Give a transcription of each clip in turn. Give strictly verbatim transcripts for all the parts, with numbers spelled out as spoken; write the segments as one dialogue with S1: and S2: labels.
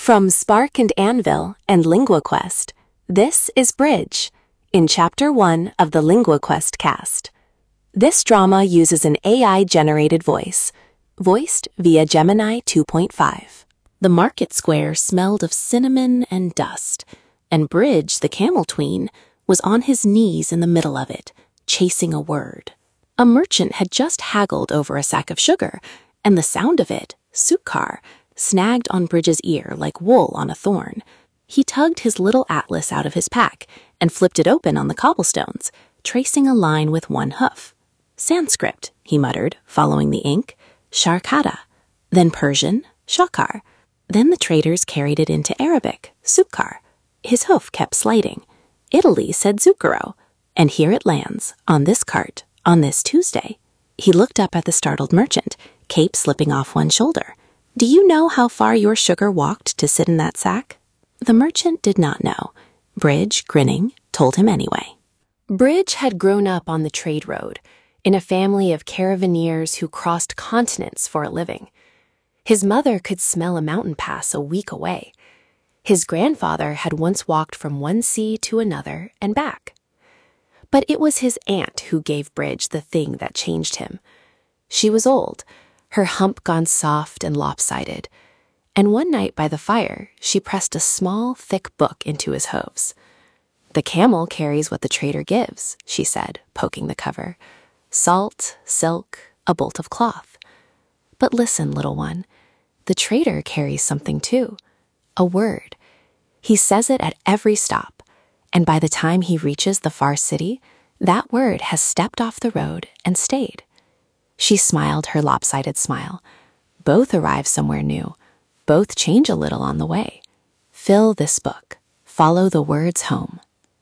S1: From Spark and Anvil and LinguaQuest, this is Bridge, in Chapter one of the LinguaQuest cast. This drama uses an A I-generated voice, voiced via Gemini two point five. The market square smelled of cinnamon and dust, and Bridge, the camel tween, was on his knees in the middle of it, chasing a word. A merchant had just haggled over a sack of sugar, and the sound of it, sukkar, snagged on Bridge's ear like wool on a thorn. He tugged his little atlas out of his pack and flipped it open on the cobblestones, tracing a line with one hoof. Sanskrit, he muttered, following the ink, sharkada, then Persian, shakar. Then the traders carried it into Arabic, sukkar. His hoof kept sliding. Italy said zucchero, and here it lands, on this cart, on this Tuesday. He looked up at the startled merchant, cape slipping off one shoulder. Do you know how far your sugar walked to sit in that sack? The merchant did not know. Bridge, grinning, told him anyway. Bridge had grown up on the trade road, in a family of caravaneers who crossed continents for a living. His mother could smell a mountain pass a week away. His grandfather had once walked from one sea to another and back. But it was his aunt who gave Bridge the thing that changed him. She was old, her hump gone soft and lopsided, and one night by the fire she pressed a small, thick book into his hooves. The camel carries what the trader gives, she said, poking the cover. Salt, silk, a bolt of cloth. But listen, little one, the trader carries something too, a word. He says it at every stop, and by the time he reaches the far city, that word has stepped off the road and stayed. She smiled her lopsided smile. Both arrive somewhere new. Both change a little on the way. Fill this book. Follow the words home.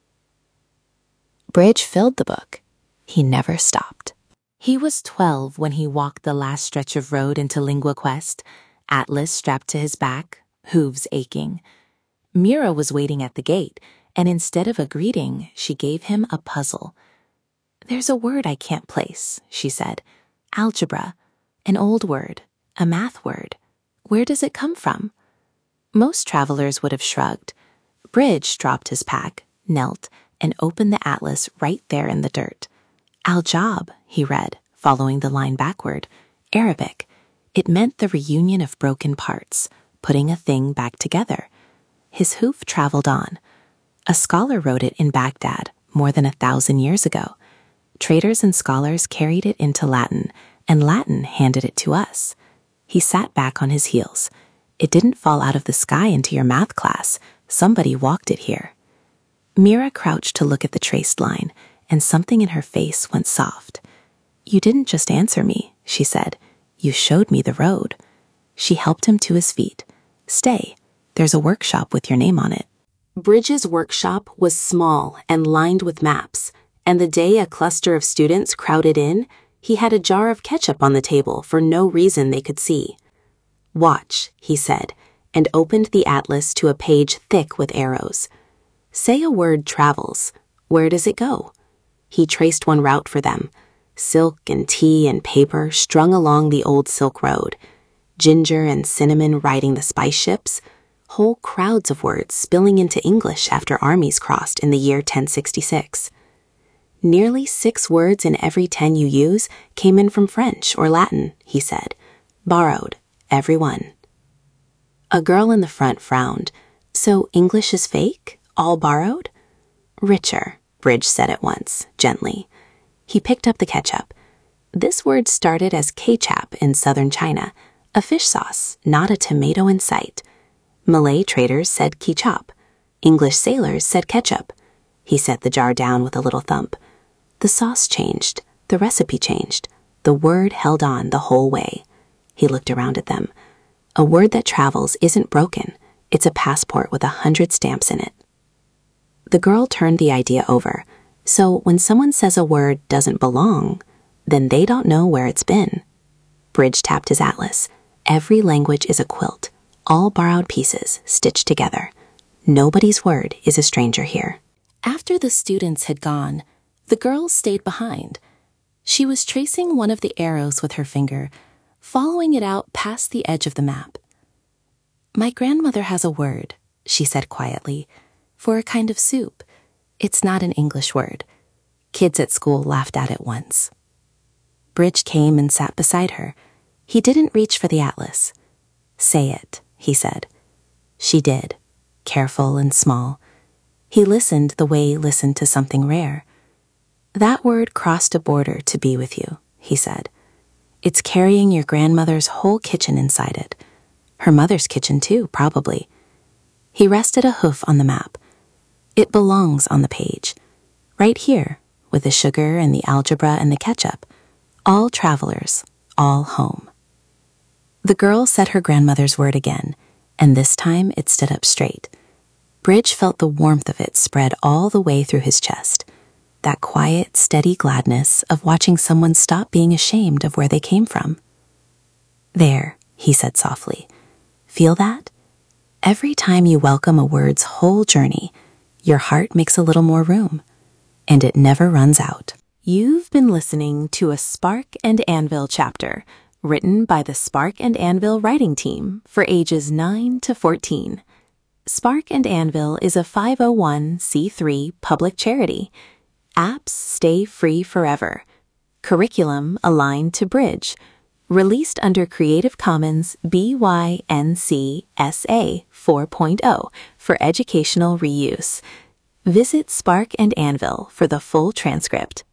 S1: Bridge filled the book. He never stopped. He was twelve when he walked the last stretch of road into LinguaQuest, atlas strapped to his back, hooves aching. Mira was waiting at the gate, and instead of a greeting, she gave him a puzzle. There's a word I can't place, she said. Algebra, an old word, a math word. Where does it come from? Most travelers would have shrugged. Bridge dropped his pack, knelt, and opened the atlas right there in the dirt. Al-Jab, he read, following the line backward. Arabic. It meant the reunion of broken parts, putting a thing back together. His hoof traveled on. A scholar wrote it in Baghdad more than a thousand years ago. Traders and scholars carried it into Latin, and Latin handed it to us. He sat back on his heels. It didn't fall out of the sky into your math class. Somebody walked it here. Mira crouched to look at the traced line, and something in her face went soft. You didn't just answer me, she said. You showed me the road. She helped him to his feet. Stay. There's a workshop with your name on it. Bridge's workshop was small and lined with maps, and the day a cluster of students crowded in, he had a jar of ketchup on the table for no reason they could see. Watch, he said, and opened the atlas to a page thick with arrows. Say a word travels. Where does it go? He traced one route for them. Silk and tea and paper strung along the old Silk Road. Ginger and cinnamon riding the spice ships. Whole crowds of words spilling into English after armies crossed in the year ten sixty-six. Nearly six words in every ten you use came in from French or Latin, he said. Borrowed, every one. A girl in the front frowned. So English is fake? All borrowed? Richer, Bridge said at once, gently. He picked up the ketchup. This word started as ketchup in southern China, a fish sauce, not a tomato in sight. Malay traders said ketchup. English sailors said ketchup. He set the jar down with a little thump. The sauce changed. The recipe changed. The word held on the whole way. He looked around at them. A word that travels isn't broken. It's a passport with a hundred stamps in it. The girl turned the idea over. So when someone says a word doesn't belong, then they don't know where it's been. Bridge tapped his atlas. Every language is a quilt. All borrowed pieces stitched together. Nobody's word is a stranger here. After the students had gone, the girl stayed behind. She was tracing one of the arrows with her finger, following it out past the edge of the map. My grandmother has a word, she said quietly, for a kind of soup. It's not an English word. Kids at school laughed at it once. Bridge came and sat beside her. He didn't reach for the atlas. Say it, he said. She did, careful and small. He listened the way he listened to something rare. That word crossed a border to be with you, he said. It's carrying your grandmother's whole kitchen inside it. Her mother's kitchen too, probably. He rested a hoof on the map. It belongs on the page. Right here, with the sugar and the algebra and the ketchup. All travelers, all home. The girl said her grandmother's word again, and this time it stood up straight. Bridge felt the warmth of it spread all the way through his chest. That quiet, steady gladness of watching someone stop being ashamed of where they came from. There, he said softly. Feel that? Every time you welcome a word's whole journey, your heart makes a little more room, and it never runs out. You've been listening to a Spark and Anvil chapter, written by the Spark and Anvil writing team for ages nine to fourteen. Spark and Anvil is a five oh one c three public charity. Apps stay free forever. Curriculum aligned to Bridge. Released under Creative Commons B Y N C S A four point oh for educational reuse. Visit Spark and Anvil for the full transcript.